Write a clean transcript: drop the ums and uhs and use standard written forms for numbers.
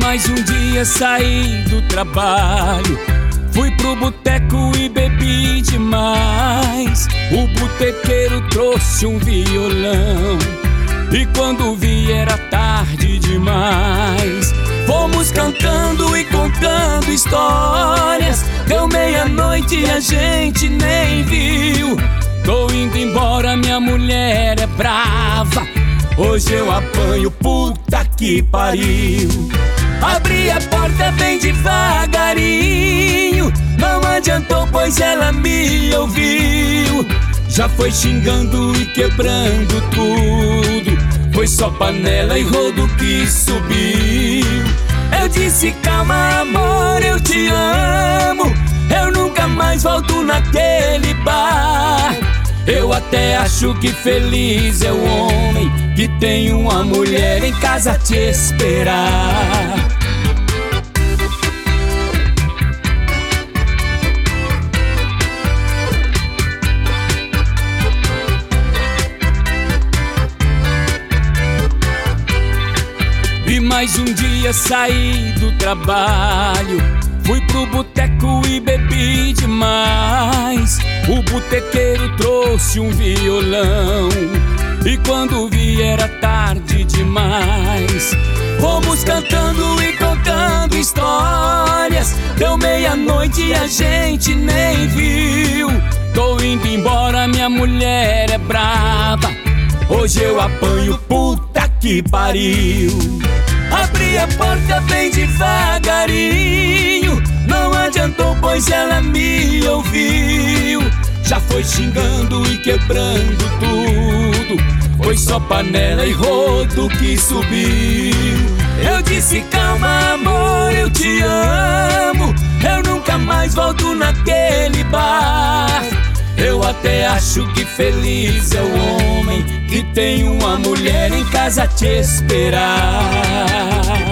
mais um dia saí do trabalho, fui pro boteco e bebi demais. O botequeiro trouxe um violão e quando vi era tarde demais. Fomos cantando e contando histórias, deu meia-noite e a gente nem viu. Tô indo embora, minha mulher é brava, hoje eu apanho, puta que pariu. Abri a porta bem devagarinho, não adiantou pois ela me ouviu. Já foi xingando e quebrando tudo, foi só panela e rodo que subiu. Eu disse calma amor, eu te amo, eu nunca mais volto naquele bar. Eu até acho que feliz é o homem que tem uma mulher em casa a te esperar. E mais um dia saí do trabalho, fui pro boteco e bebi demais. O botequeiro trouxe um violão e quando vi era tarde demais. Fomos cantando e contando histórias, deu meia-noite e a gente nem viu. Tô indo embora, minha mulher é brava, hoje eu apanho, puta que pariu. Abri a porta bem devagarinho, não adiantou pois ela me ouviu. Já foi xingando e quebrando tudo, foi só panela e rodo que subiu. Eu disse calma amor, eu te amo, eu nunca mais volto naquele bar. Eu até acho que feliz é o homem que tem uma mulher em casa a te esperar.